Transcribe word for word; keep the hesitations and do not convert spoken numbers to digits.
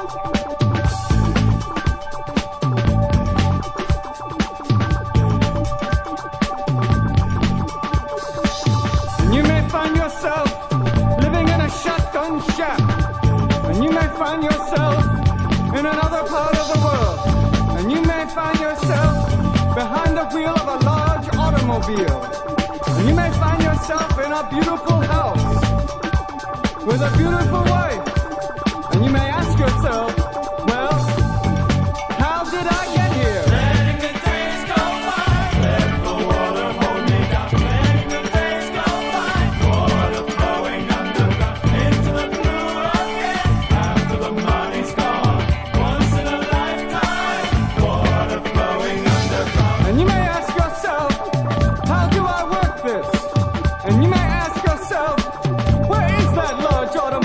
And you may find yourself living in a shotgun shack. And you may find yourself in another part of the world. And you may find yourself behind the wheel of a large automobile. And you may find yourself in a beautiful house with a beautiful wife